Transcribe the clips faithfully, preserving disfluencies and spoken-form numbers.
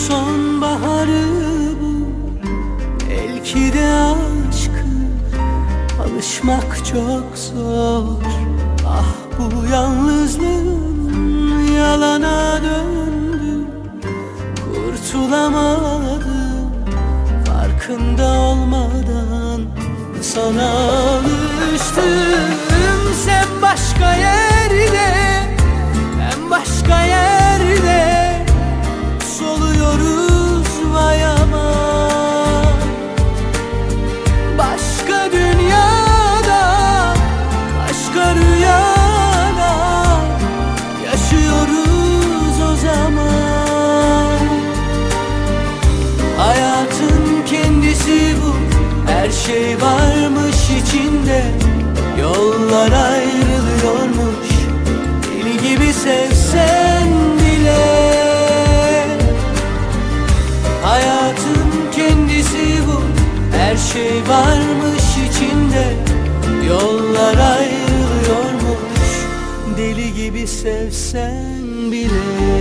Sonbaharı bu, belki de aşkı alışmak çok zor. Ah bu yalnızlığın yalana döndü, kurtulamadım farkında olmadan. Sana alıştım, sen başka yerde, ben başka yerde soluyoruz vay aman. Başka dünyada, başka rüyada yaşıyoruz o zaman. Hayatın kendisi bu, her şey varmış içinde. Yollar ayrılıyormuş, deli gibi sevsen bile. Hayatın kendisi bu, her şey varmış içinde. Yollar ayrılıyormuş, deli gibi sevsen bile.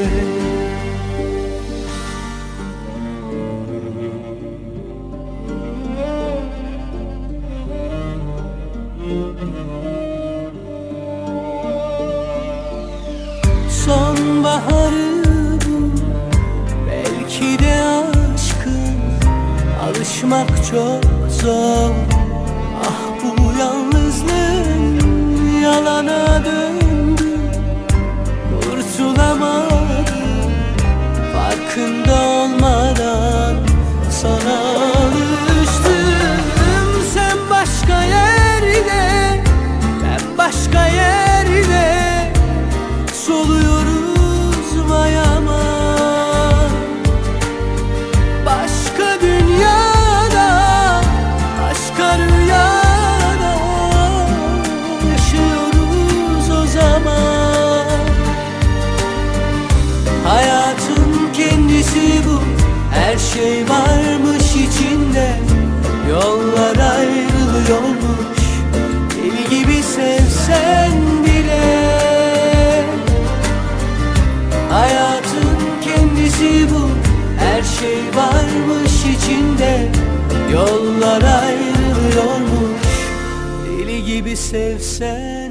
Sonbaharı bu, belki de aşkın alışmak çok zor. Ah bu yalnızlığın yalana döndü, kurtulamadım farkında olmadan. Sana alıştım, sen başka yerde, ben başka yerde soluyoruz vay aman. Başka dünyada, başka rüyada yaşıyoruz o zaman. Hayatın kendisi bu, her şey varmış içinde. Yollar ayrılıyormuş, deli gibi sevsen bile. Hayatın kendisi bu, her şey varmış içinde. Yollar ayrılıyormuş, deli gibi sevsen